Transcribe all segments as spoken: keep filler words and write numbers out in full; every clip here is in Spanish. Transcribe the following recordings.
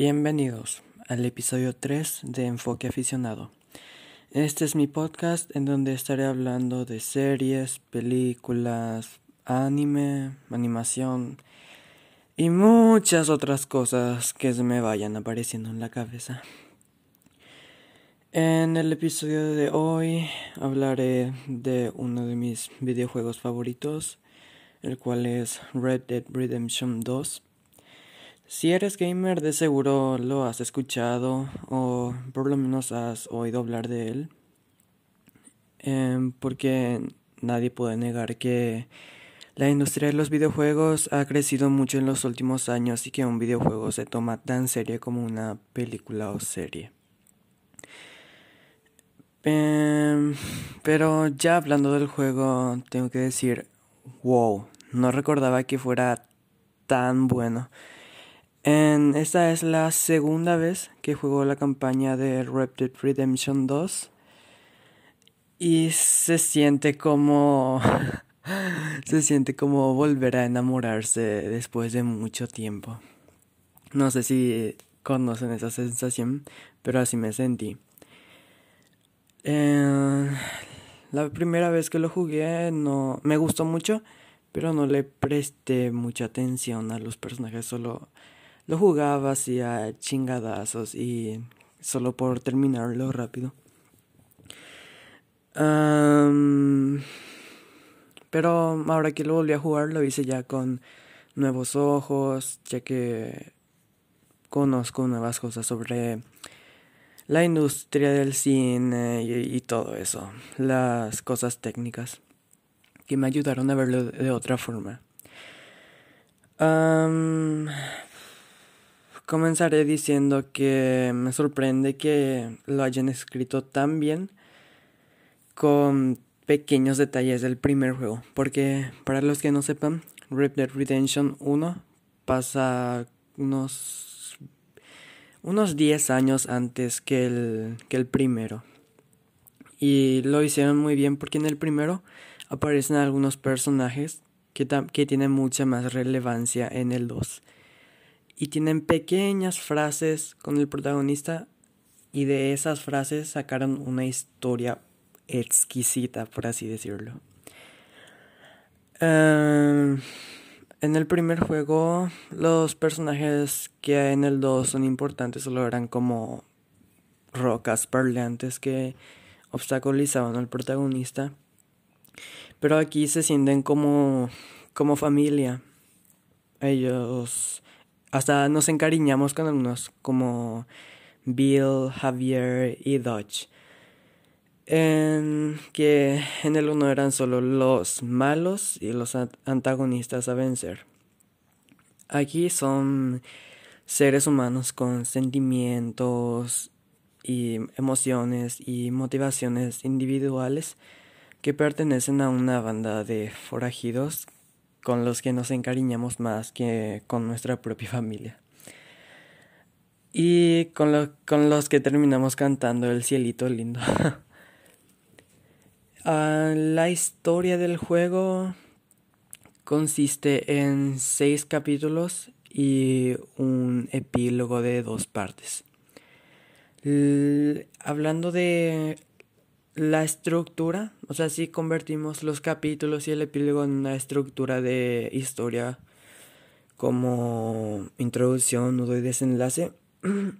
Bienvenidos al episodio tres de Enfoque Aficionado. Este es mi podcast en donde estaré hablando de series, películas, anime, animación y muchas otras cosas que se me vayan apareciendo en la cabeza. En el episodio de hoy hablaré de uno de mis videojuegos favoritos, el cual es Red Dead Redemption dos. Si eres gamer, de seguro lo has escuchado o por lo menos has oído hablar de él, eh, porque nadie puede negar que la industria de los videojuegos ha crecido mucho en los últimos años y que un videojuego se toma tan serio como una película o serie. Eh, pero ya hablando del juego, tengo que decir, wow, no recordaba que fuera tan bueno. En, esta es la segunda vez que juego la campaña de Red Dead Redemption dos y se siente como se siente como volver a enamorarse después de mucho tiempo. No sé si conocen esa sensación, pero así me sentí. Eh, la primera vez que lo jugué no me gustó mucho, pero no le presté mucha atención a los personajes, solo lo jugaba hacía chingadazos y solo por terminarlo rápido. Um, pero ahora que lo volví a jugar lo hice ya con nuevos ojos, ya que conozco nuevas cosas sobre la industria del cine y, y todo eso, las cosas técnicas que me ayudaron a verlo de otra forma. Um, Comenzaré diciendo que me sorprende que lo hayan escrito tan bien con pequeños detalles del primer juego, porque para los que no sepan, Red Dead Redemption uno pasa unos unos diez años antes que el que el primero. Y lo hicieron muy bien porque en el primero aparecen algunos personajes que, tam- que tienen mucha más relevancia en el dos. Y tienen pequeñas frases con el protagonista y de esas frases sacaron una historia exquisita, por así decirlo. Uh, en el primer juego los personajes que hay en el dos son importantes, solo eran como rocas parlantes que obstaculizaban al protagonista. Pero aquí se sienten como, como familia. Ellos... Hasta nos encariñamos con algunos, como Bill, Javier y Dodge. En que en el uno eran solo los malos y los antagonistas a vencer. Aquí son seres humanos con sentimientos y emociones y motivaciones individuales que pertenecen a una banda de forajidos con los que nos encariñamos más que con nuestra propia familia. Y con, lo, con los que terminamos cantando El cielito lindo. uh, la historia del juego consiste en seis capítulos y un epílogo de dos partes. L- hablando de la estructura, o sea, si convertimos los capítulos y el epílogo en una estructura de historia como introducción, nudo y desenlace, uh,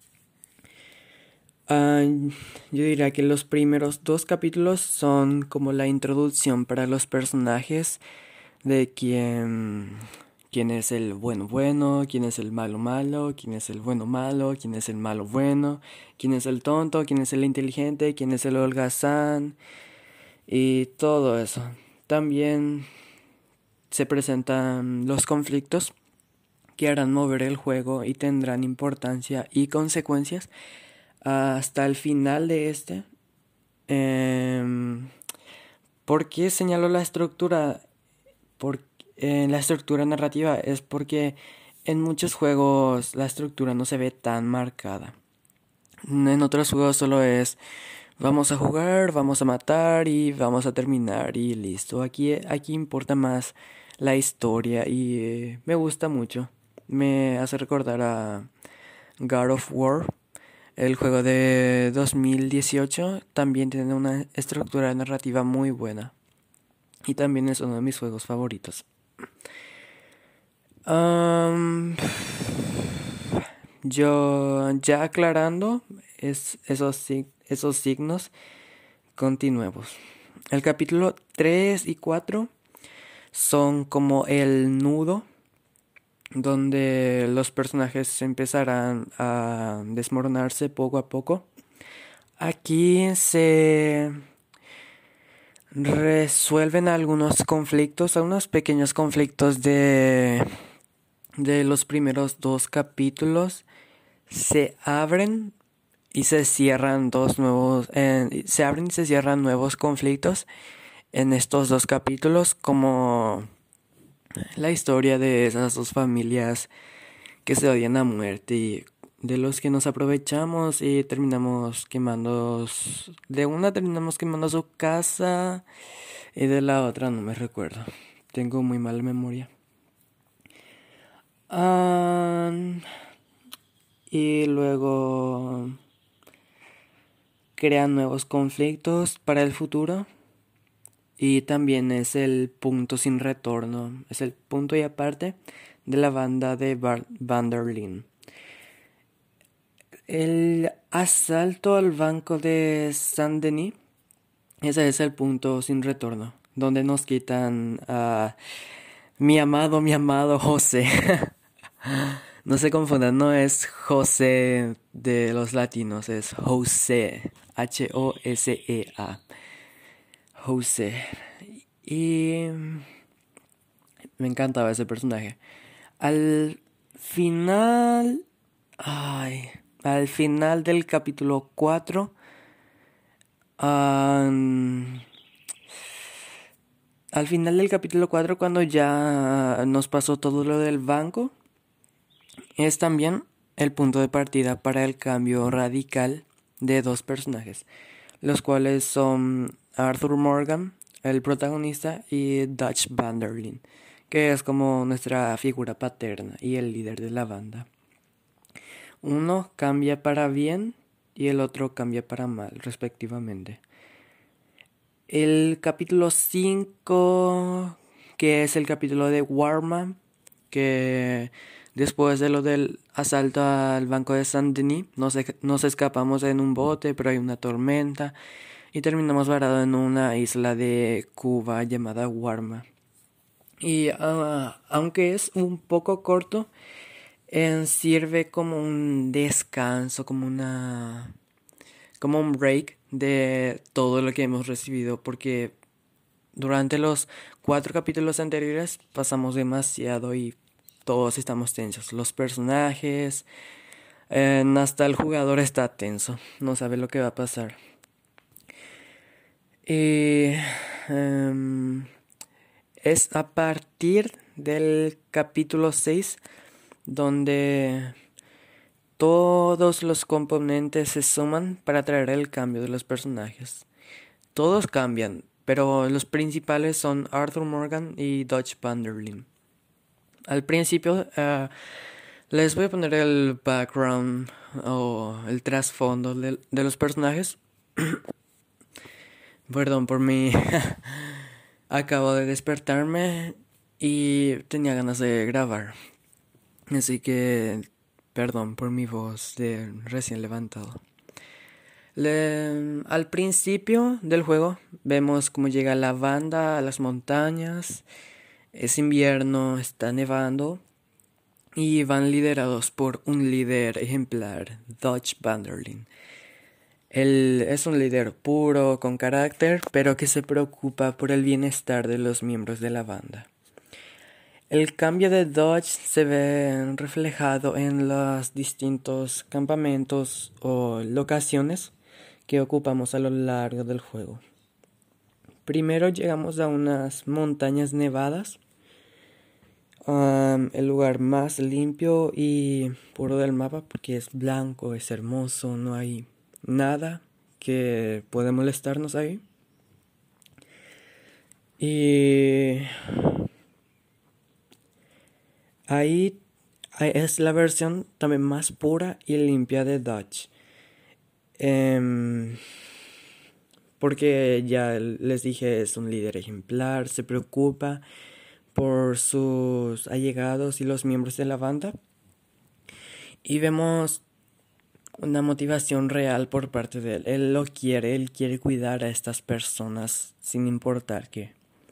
yo diría que los primeros dos capítulos son como la introducción para los personajes de quién, quién es el bueno bueno, quién es el malo malo, quién es el bueno malo, quién es el malo bueno, quién es el tonto, quién es el inteligente, quién es el holgazán y todo eso. También se presentan los conflictos que harán mover el juego y tendrán importancia y consecuencias hasta el final de este. Eh, ¿Por qué señalo la estructura? Por, eh, la estructura narrativa es porque en muchos juegos la estructura no se ve tan marcada. En otros juegos solo es vamos a jugar, vamos a matar y vamos a terminar y listo. Aquí, aquí importa más la historia y eh, me gusta mucho. Me hace recordar a, God of War, el juego de dos mil dieciocho, también tiene una estructura narrativa muy buena. Y también es uno de mis juegos favoritos. Um, yo ya aclarando es, esos, esos signos, continuemos. El capítulo tres y cuatro son como el nudo donde los personajes empezarán a desmoronarse poco a poco. Aquí se resuelven algunos conflictos, algunos pequeños conflictos de, de los primeros dos capítulos. Se abren y se cierran dos nuevos, eh, se abren y se cierran nuevos conflictos en estos dos capítulos, como la historia de esas dos familias que se odian a muerte y de los que nos aprovechamos y terminamos quemando, de una terminamos quemando su casa y de la otra no me recuerdo, tengo muy mala memoria. Um, y luego crean nuevos conflictos para el futuro. Y también es el punto sin retorno, es el punto y aparte de la banda de Bar- Van der Linde. El asalto al banco de Saint-Denis, ese es el punto sin retorno, donde nos quitan a mi amado, mi amado José. No se confundan, no es José de los latinos, es José, H O S E A. José. Y me encantaba ese personaje. Al final... Ay... Al final del capítulo cuatro... Um, al final del capítulo cuatro, cuando ya nos pasó todo lo del banco, es también el punto de partida para el cambio radical de dos personajes, los cuales son Arthur Morgan, el protagonista, y Dutch Van der Linde, que es como nuestra figura paterna y el líder de la banda. Uno cambia para bien y el otro cambia para mal, respectivamente. El capítulo cinco, que es el capítulo de Warma, que después de lo del asalto al banco de Saint-Denis, nos, nos escapamos en un bote, pero hay una tormenta y terminamos varados en una isla de Cuba llamada Warma. Y uh, aunque es un poco corto, eh, sirve como un descanso, como una como un break de todo lo que hemos recibido, porque durante los cuatro capítulos anteriores pasamos demasiado y todos estamos tensos. Los personajes, eh, hasta el jugador está tenso, no sabe lo que va a pasar. Y um, es a partir del capítulo seis donde todos los componentes se suman para traer el cambio de los personajes. Todos cambian, pero los principales son Arthur Morgan y Dutch Van der Linde. Al principio uh, les voy a poner el background o el trasfondo de, de los personajes. Perdón por mí. Acabo de despertarme y tenía ganas de grabar. Así que perdón por mi voz de recién levantado. Le, al principio del juego vemos cómo llega la banda a las montañas. Es invierno, está nevando y van liderados por un líder ejemplar, Dutch Van der Linde. Él es un líder puro, con carácter, pero que se preocupa por el bienestar de los miembros de la banda. El cambio de Dutch se ve reflejado en los distintos campamentos o locaciones que ocupamos a lo largo del juego. Primero llegamos a unas montañas nevadas, um, el lugar más limpio y puro del mapa porque es blanco, es hermoso, no hay nada que pueda molestarnos ahí. Y ahí Es la versión también más pura y limpia de Dodge. Em, porque ya les dije, es un líder ejemplar, se preocupa por sus allegados y los miembros de la banda. Y vemos una motivación real por parte de él. Él lo quiere, él quiere cuidar a estas personas sin importar qué.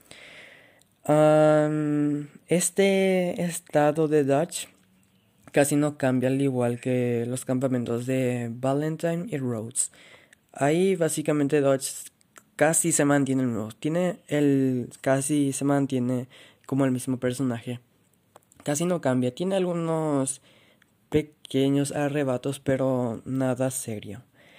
Um, este estado de Dodge casi no cambia, al igual que los campamentos de Valentine y Rhodes. Ahí básicamente Dodge casi se mantiene el mismo. Tiene el casi se mantiene como el mismo personaje. Casi no cambia. Tiene algunos pequeños arrebatos, pero nada serio.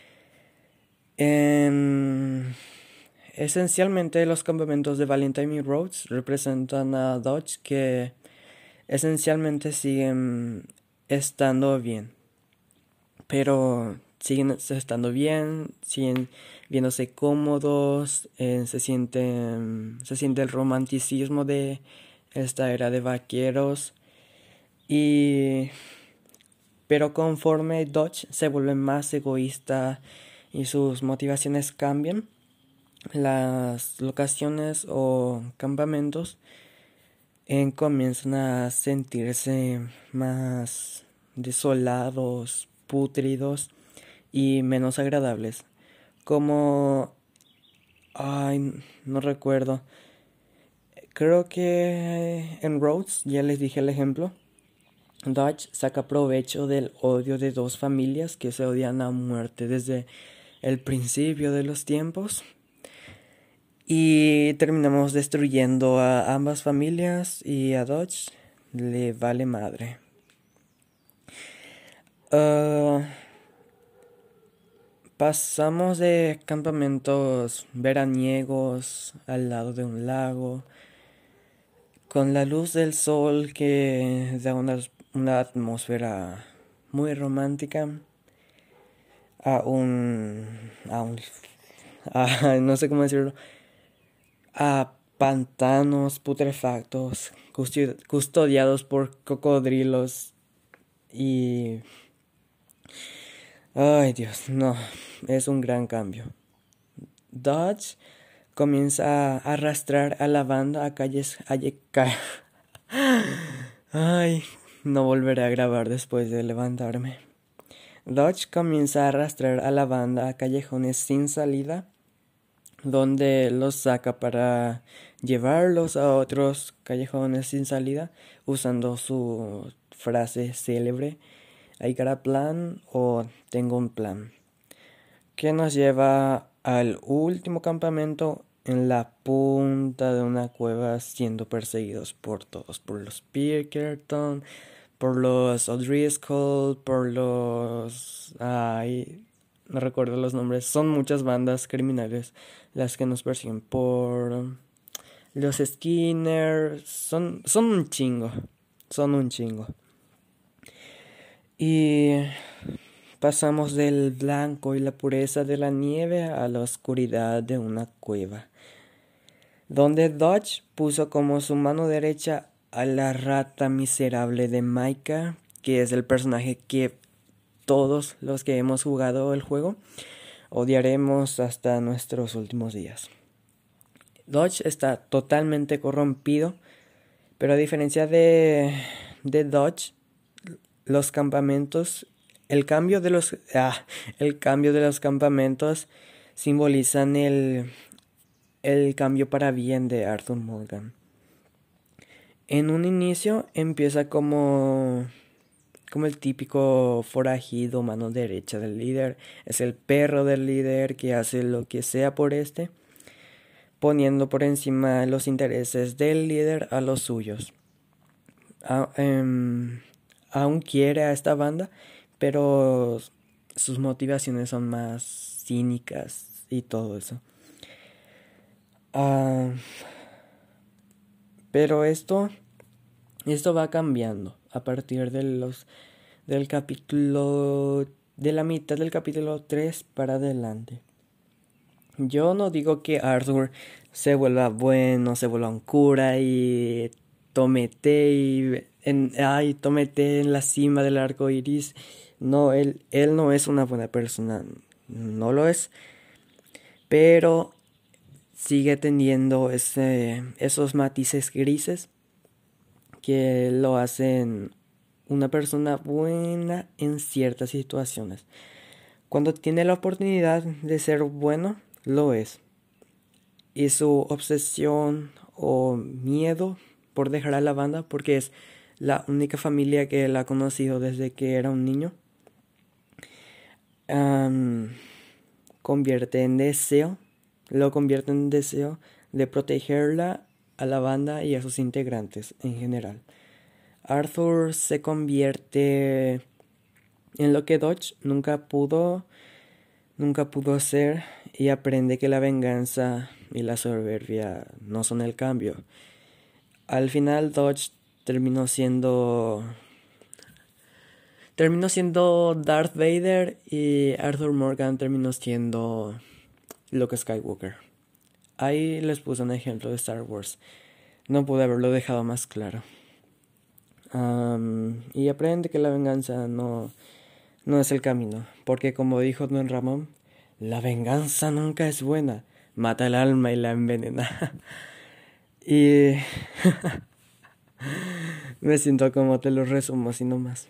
En... Esencialmente los campamentos de Valentine y Rhodes representan a Dodge, que esencialmente siguen estando bien. Pero siguen estando bien, siguen viéndose cómodos, eh, se siente, se siente el romanticismo de esta era de vaqueros. Y pero conforme Dodge se vuelve más egoísta y sus motivaciones cambian, las locaciones o campamentos eh, comienzan a sentirse más desolados, pútridos y menos agradables. Como... Ay, no recuerdo. Creo que en Rhodes, ya les dije el ejemplo, Dodge saca provecho del odio de dos familias que se odian a muerte desde el principio de los tiempos. Y terminamos destruyendo a ambas familias y a Dodge le vale madre. Uh, pasamos de campamentos veraniegos al lado de un lago, con la luz del sol que da una, una atmósfera muy romántica, a un... a un... a, no sé cómo decirlo... a pantanos putrefactos custodiados por cocodrilos y... Ay, Dios, no, es un gran cambio. Dodge comienza a arrastrar a la banda a calles... A ca... Ay, no volveré a grabar después de levantarme. Dodge comienza a arrastrar a la banda a callejones sin salida, donde los saca para llevarlos a otros callejones sin salida, usando su frase célebre, I got a plan o tengo un plan, que nos lleva al último campamento en la punta de una cueva, siendo perseguidos por todos, por los Pinkerton, por los O'Driscoll, por los... Ay, no recuerdo los nombres. Son muchas bandas criminales las que nos persiguen, por los Skinner. Son, son un chingo. Son un chingo. Y pasamos del blanco y la pureza de la nieve a la oscuridad de una cueva, donde Dodge puso como su mano derecha a la rata miserable de Micah, que es el personaje que todos los que hemos jugado el juego odiaremos hasta nuestros últimos días. Dodge está totalmente corrompido, pero a diferencia de, de Dodge, los campamentos, el cambio de los, ah, el cambio de los campamentos simbolizan el, el cambio para bien de Arthur Morgan. En un inicio empieza como, como el típico forajido, mano derecha del líder. Es el perro del líder que hace lo que sea por este, poniendo por encima los intereses del líder a los suyos. A, um, aún quiere a esta banda, pero sus motivaciones son más cínicas y todo eso. Uh, pero esto, esto va cambiando a partir de los del capítulo, de la mitad del capítulo tres para adelante. Yo no digo que Arthur se vuelva bueno, se vuelva un cura y tome té y en, ay, tómete en la cima del arco iris. No, él, él no es una buena persona, no lo es, pero sigue teniendo ese, esos matices grises que lo hacen una persona buena en ciertas situaciones. Cuando tiene la oportunidad de ser bueno, lo es. Y su obsesión o miedo por dejar a la banda, porque es la única familia que él ha conocido desde que era un niño, um, convierte en deseo, lo convierte en deseo de protegerla, a la banda y a sus integrantes en general. Arthur se convierte en lo que Dodge nunca pudo, nunca pudo ser, y aprende que la venganza y la soberbia no son el cambio. Al final Dodge terminó siendo terminó siendo Darth Vader y Arthur Morgan terminó siendo Luke Skywalker. Ahí les puse un ejemplo de Star Wars. No pude haberlo dejado más claro. Um, y aprende que la venganza no, no es el camino. Porque como dijo Don Ramón, la venganza nunca es buena. Mata el alma y la envenena. Y me siento como te lo resumo así nomás.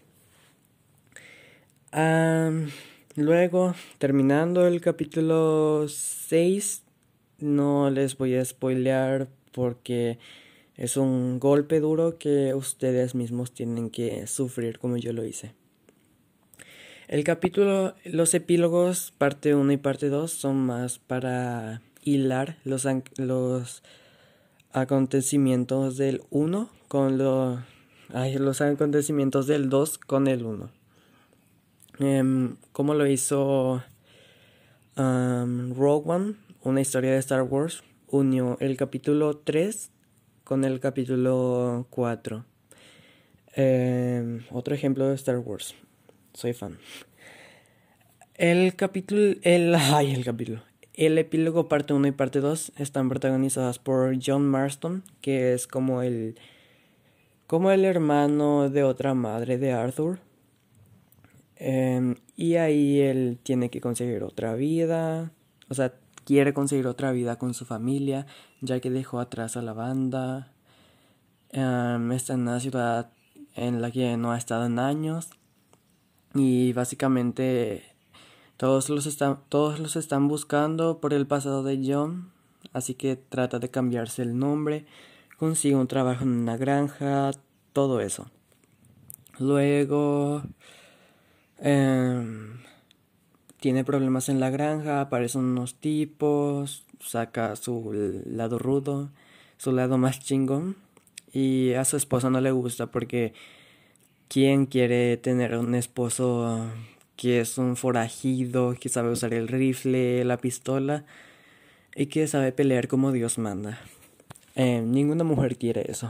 Um, luego, terminando el capítulo seis, no les voy a spoilear porque es un golpe duro que ustedes mismos tienen que sufrir como yo lo hice. El capítulo, los epílogos parte uno y parte dos son más para hilar los, los acontecimientos del uno con lo, ay, los acontecimientos del dos con el uno. Um, como lo hizo um, Rogue One, una historia de Star Wars, unió el capítulo tres con el capítulo cuatro. Um, otro ejemplo de Star Wars. Soy fan. El capítulo, el, ay, el capítulo. El epílogo parte uno y parte dos están protagonizadas por John Marston, que es como el, como el hermano de otra madre de Arthur. Um, y ahí él tiene que conseguir otra vida, o sea, quiere conseguir otra vida con su familia, ya que dejó atrás a la banda. Um, está en una ciudad en la que no ha estado en años y básicamente todos los, están, todos los están buscando por el pasado de John, así que trata de cambiarse el nombre, consigue un trabajo en una granja, todo eso. Luego Um, tiene problemas en la granja, aparecen unos tipos, saca su lado rudo, su lado más chingón, y a su esposa no le gusta porque ¿quién quiere tener un esposo que es un forajido, que sabe usar el rifle, la pistola y que sabe pelear como Dios manda? Eh, ninguna mujer quiere eso.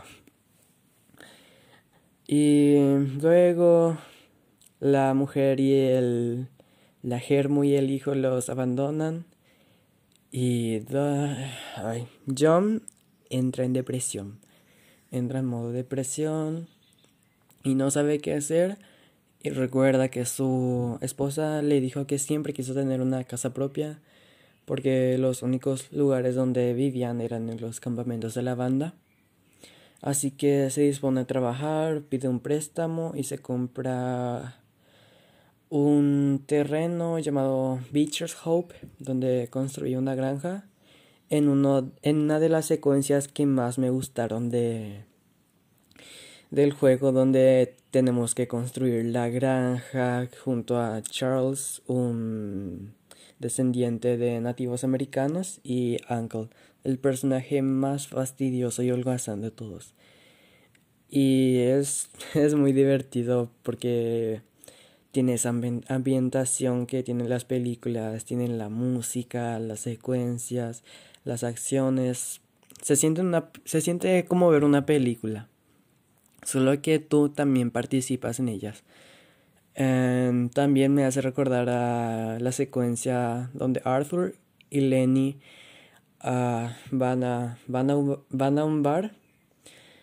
Y luego la mujer y el la germo y el hijo los abandonan y da, ay, John entra en depresión, entra en modo depresión y no sabe qué hacer, y recuerda que su esposa le dijo que siempre quiso tener una casa propia porque los únicos lugares donde vivían eran en los campamentos de la banda. Así que se dispone a trabajar, pide un préstamo y se compra un terreno llamado Beecher's Hope, donde construye una granja en, uno, en una de las secuencias que más me gustaron de, del juego, donde tenemos que construir la granja junto a Charles, un descendiente de nativos americanos, y Uncle, el personaje más fastidioso y holgazán de todos. Y es, es muy divertido porque tiene esa ambientación que tienen las películas, tienen la música, las secuencias, las acciones. Se siente, una, se siente como ver una película, solo que tú también participas en ellas. Um, también me hace recordar a la secuencia donde Arthur y Lenny uh, van, a, van, a, van a un bar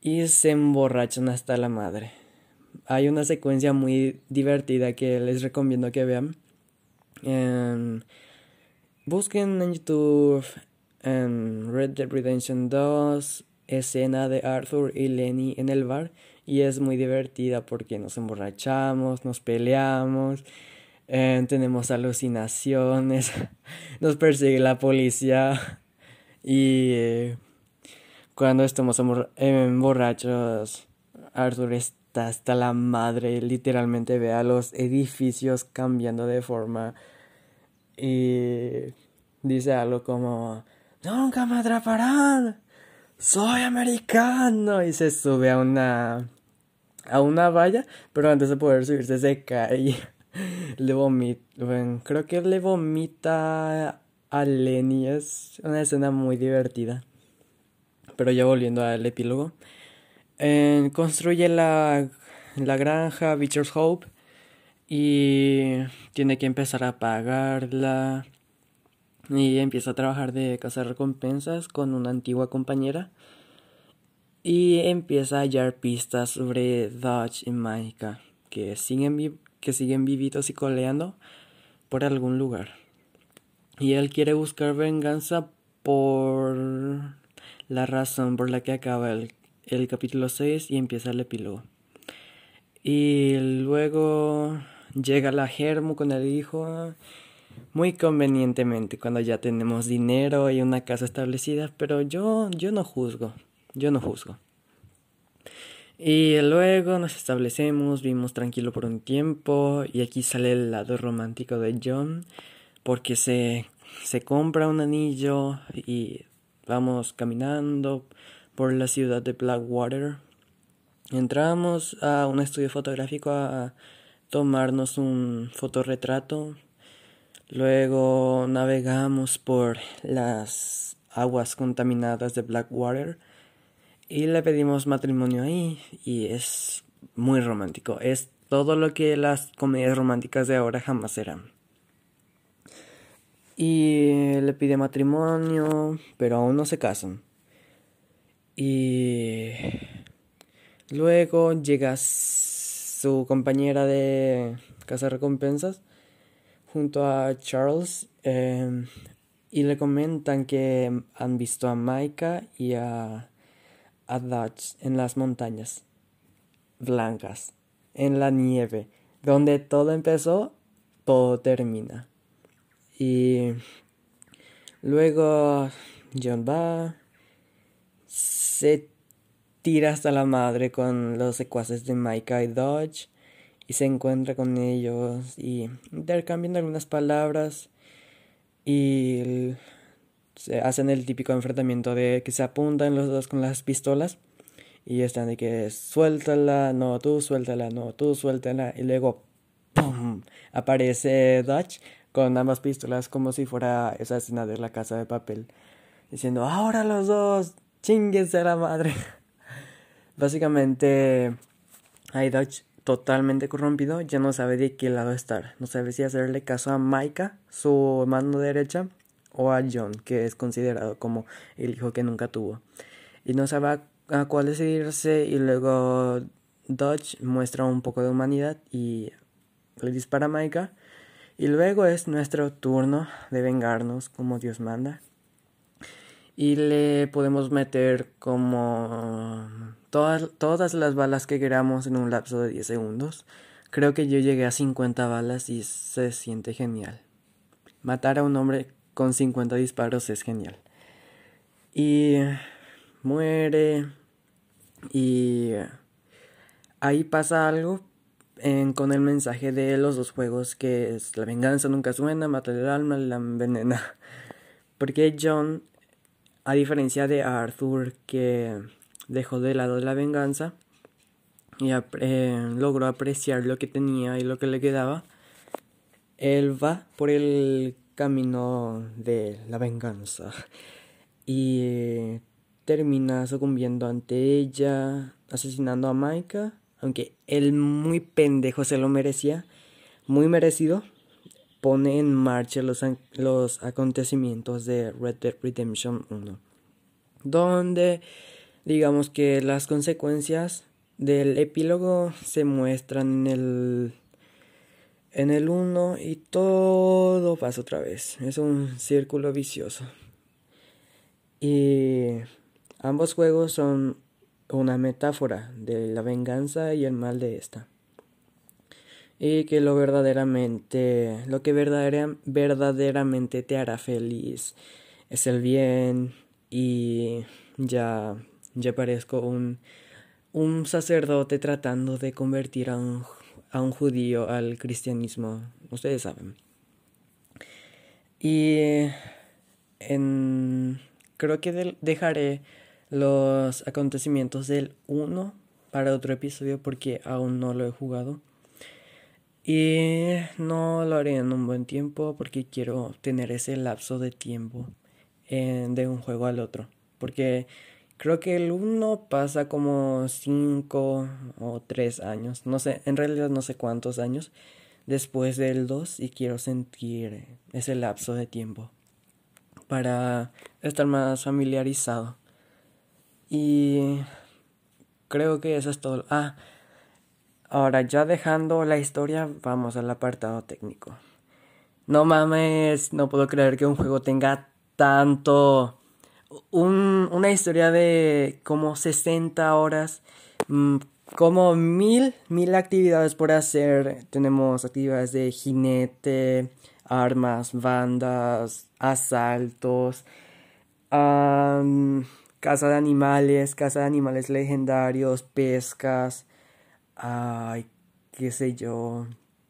y se emborrachan hasta la madre. Hay una secuencia muy divertida que les recomiendo que vean. Um, busquen en YouTube um, Red Dead Redemption dos, escena de Arthur y Lenny en el bar, y es muy divertida porque nos emborrachamos, nos peleamos, eh, tenemos alucinaciones, nos persigue la policía y eh, cuando estamos emborra- em, borrachos, Arthur está hasta la madre, literalmente ve a los edificios cambiando de forma y dice algo como, nunca me atraparán, soy americano, y se sube a una, a una valla, pero antes de poder subirse se cae y le vomita, bueno, creo que le vomita a Lenny, es una escena muy divertida. Pero ya volviendo al epílogo, eh, construye la, la granja Beecher's Hope y tiene que empezar a pagarla y empieza a trabajar de cazarrecompensas con una antigua compañera y empieza a hallar pistas sobre Dodge y Micah que siguen, vi- que siguen vivitos y coleando por algún lugar. Y él quiere buscar venganza por la razón por la que acaba el, el capítulo seis y empieza el epílogo. Y luego llega la Germu con el hijo, muy convenientemente, cuando ya tenemos dinero y una casa establecida, pero yo, yo no juzgo, yo no juzgo. Y luego nos establecemos, vivimos tranquilo por un tiempo, y aquí sale el lado romántico de John, porque se, se compra un anillo y vamos caminando por la ciudad de Blackwater. Entramos a un estudio fotográfico a tomarnos un fotorretrato. Luego navegamos por las aguas contaminadas de Blackwater y le pedimos matrimonio ahí, y es muy romántico. Es todo lo que las comedias románticas de ahora jamás serán. Y le pide matrimonio, pero aún no se casan. Y luego llega su compañera de cazarrecompensas junto a Charles, eh, y le comentan que han visto a Micah y a, a Dodge en las montañas blancas, en la nieve, donde todo empezó, todo termina. Y luego John va, se tira hasta la madre con los secuaces de Micah y Dodge y se encuentra con ellos y intercambian algunas palabras y se hacen el típico enfrentamiento de que se apuntan los dos con las pistolas y están de que suéltala, no tú, suéltala, no tú, suéltala, y luego ¡pum! Aparece Dodge con ambas pistolas como si fuera esa escena de La Casa de Papel, diciendo, ahora los dos, chinguense a la madre. Básicamente, hay Dodge totalmente corrompido, ya no sabe de qué lado estar. No sabe si hacerle caso a Micah, su mano derecha, o a John, que es considerado como el hijo que nunca tuvo. Y no sabe a, a cuál decidirse, y luego Dodge muestra un poco de humanidad y le dispara a Micah. Y luego es nuestro turno de vengarnos como Dios manda. Y le podemos meter como todas, todas las balas que queramos en un lapso de diez segundos. Creo que yo llegué a cincuenta balas y se siente genial. Matar a un hombre con cincuenta disparos es genial. Y muere. Y ahí pasa algo en, con el mensaje de los dos juegos, que es la venganza nunca suena, mata el alma, la envenena. Porque John, a diferencia de Arthur, que dejó de lado la venganza y eh, logró apreciar lo que tenía y lo que le quedaba, él va por el camino de la venganza y termina sucumbiendo ante ella, asesinando a Micah, aunque él muy pendejo se lo merecía, muy merecido. Pone en marcha los, los acontecimientos de Red Dead Redemption uno, donde Digamos que las consecuencias del epílogo se muestran en el en el uno y todo pasa otra vez. Es un círculo vicioso. Y ambos juegos son una metáfora de la venganza y el mal de esta. Y que lo verdaderamente, lo que verdadera, verdaderamente te hará feliz es el bien. Y ya, ya parezco un, un sacerdote tratando de convertir a un, a un judío al cristianismo. Ustedes saben. Y en, creo que del- dejaré los acontecimientos del uno para otro episodio porque aún no lo he jugado. Y no lo haré en un buen tiempo porque quiero tener ese lapso de tiempo eh, de un juego al otro. Porque creo que el uno pasa como cinco o tres años. No sé, en realidad no sé cuántos años después del dos y quiero sentir ese lapso de tiempo para estar más familiarizado. Y creo que eso es todo. Ah, ahora ya dejando la historia, vamos al apartado técnico. No mames, no puedo creer que un juego tenga tanto... Un, una historia de como sesenta horas, mm, como mil, mil actividades por hacer. Tenemos actividades de jinete, armas, bandas, asaltos, um, caza de animales, caza de animales legendarios, pescas, ay, qué sé yo,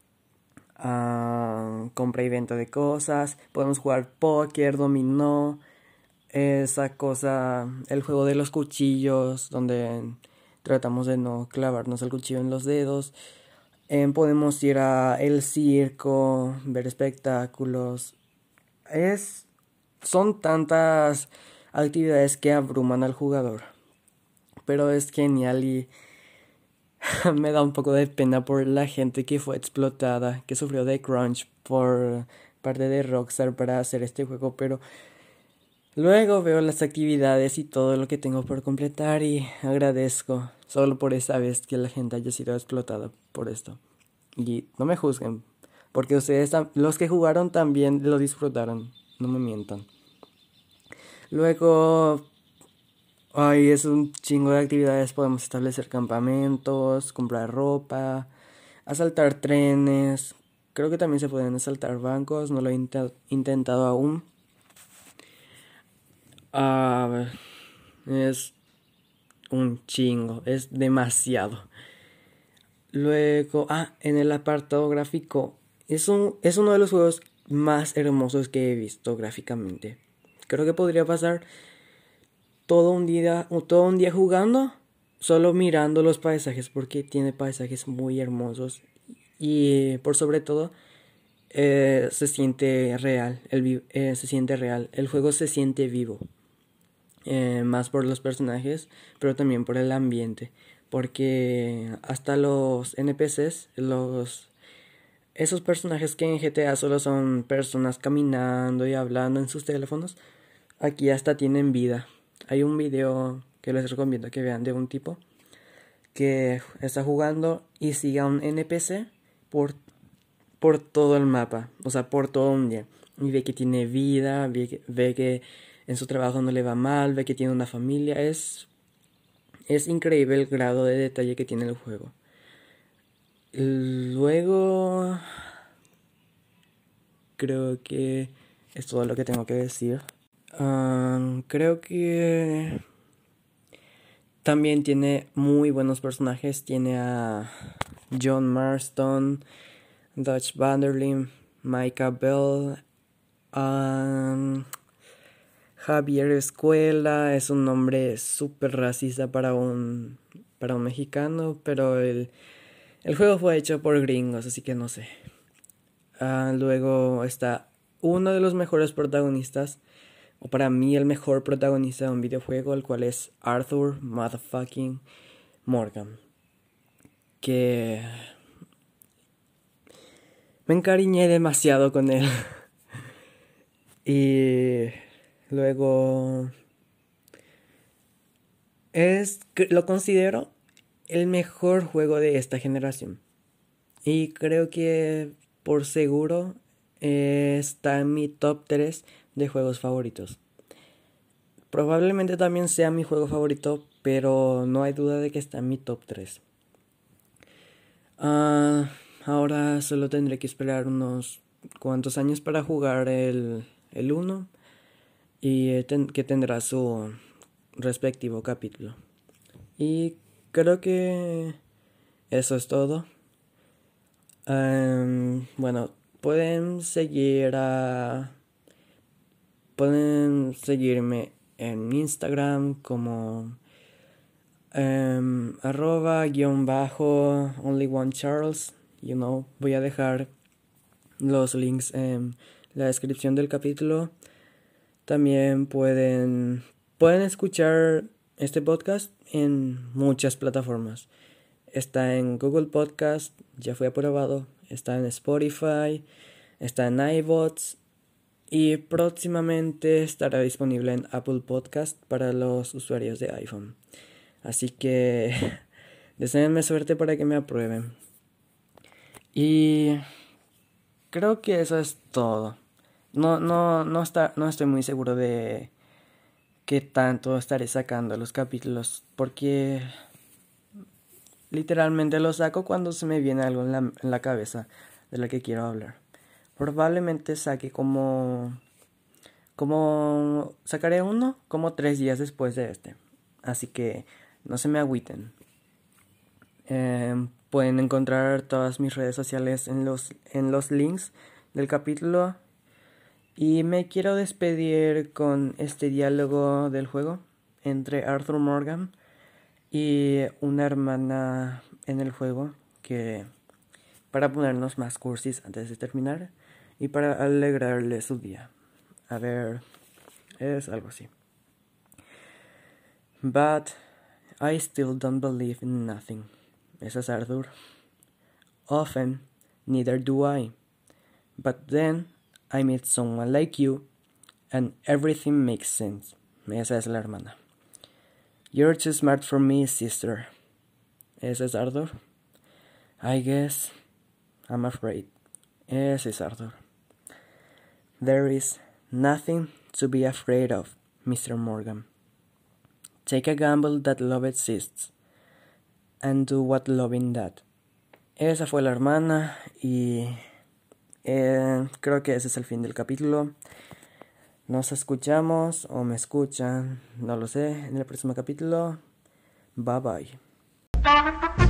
uh, compra y venta de cosas. Podemos jugar póker, dominó, esa cosa, el juego de los cuchillos, donde tratamos de no clavarnos el cuchillo en los dedos. Eh, podemos ir a el circo, ver espectáculos. Es, son tantas actividades que abruman al jugador, pero es genial y me da un poco de pena por la gente que fue explotada, que sufrió de crunch por parte de Rockstar para hacer este juego, pero luego veo las actividades y todo lo que tengo por completar y agradezco solo por esa vez que la gente haya sido explotada por esto. Y no me juzguen, porque ustedes, los que jugaron también lo disfrutaron, no me mientan. Luego, ay, es un chingo de actividades, podemos establecer campamentos, comprar ropa, asaltar trenes. Creo que también se pueden asaltar bancos, no lo he int- intentado aún. Ah, es un chingo, es demasiado. Luego, ah, en el apartado gráfico, es, un, es uno de los juegos más hermosos que he visto gráficamente. Creo que podría pasar todo un día, todo un día jugando, solo mirando los paisajes, porque tiene paisajes muy hermosos. Y por sobre todo, eh, se siente real, el, eh, se siente real, el juego se siente vivo. Eh, más por los personajes, pero también por el ambiente, porque hasta los N P Cs, los esos personajes que en G T A solo son personas caminando y hablando en sus teléfonos, aquí hasta tienen vida. Hay un video que les recomiendo que vean de un tipo que está jugando y sigue a un N P C por, por todo el mapa, o sea, por todo un día. Y ve que tiene vida, ve que, ve que en su trabajo no le va mal, ve que tiene una familia. Es, es increíble el grado de detalle que tiene el juego. Luego, creo que es todo lo que tengo que decir. Um, creo que también tiene muy buenos personajes. Tiene a John Marston, Dutch Vanderlim, Micah Bell, um, Javier Escuela. Es un nombre súper racista para un, para un mexicano, pero el, el juego fue hecho por gringos, así que no sé. Uh, luego está uno de los mejores protagonistas, o para mí el mejor protagonista de un videojuego, el cual es Arthur Motherfucking Morgan. Que me encariñé demasiado con él. Y luego Es, lo considero el mejor juego de esta generación. Y creo que por seguro eh, está en mi top tres de juegos favoritos. Probablemente también sea mi juego favorito, pero no hay duda de que está en mi top tres. Ah, ahora solo tendré que esperar unos cuantos años para jugar el, el uno y eh, ten, que tendrá su respectivo capítulo. Y creo que eso es todo. Um, bueno, pueden seguir a... Pueden seguirme en Instagram como um, arroba guión bajo only one Charles. You know, voy a dejar los links en la descripción del capítulo. También pueden, pueden escuchar este podcast en muchas plataformas. Está en Google Podcast, ya fue aprobado. Está en Spotify, está en iVoox y próximamente estará disponible en Apple Podcast para los usuarios de iPhone. Así que deseenme suerte para que me aprueben. Y creo que eso es todo. No, no, no, está, no estoy muy seguro de qué tanto estaré sacando los capítulos, porque literalmente lo saco cuando se me viene algo en la, en la cabeza de lo que quiero hablar. Probablemente saque como... Como... Sacaré uno como tres días después de este. Así que no se me agüiten. Eh, pueden encontrar todas mis redes sociales en los, en los links del capítulo. Y me quiero despedir con este diálogo del juego entre Arthur Morgan y una hermana en el juego, que para ponernos más cursis antes de terminar y para alegrarle su día. A ver, es algo así. But I still don't believe in nothing. Esa es Arthur. Often, neither do I. But then I meet someone like you and everything makes sense. Esa es la hermana. You're too smart for me, sister. Ese es Arthur. I guess I'm afraid. Ese es Arthur. There is nothing to be afraid of, mister Morgan. Take a gamble that love exists, and do what loving that. Esa fue la hermana y eh, creo que ese es el fin del capítulo. Nos escuchamos o me escuchan, no lo sé, en el próximo capítulo. Bye bye.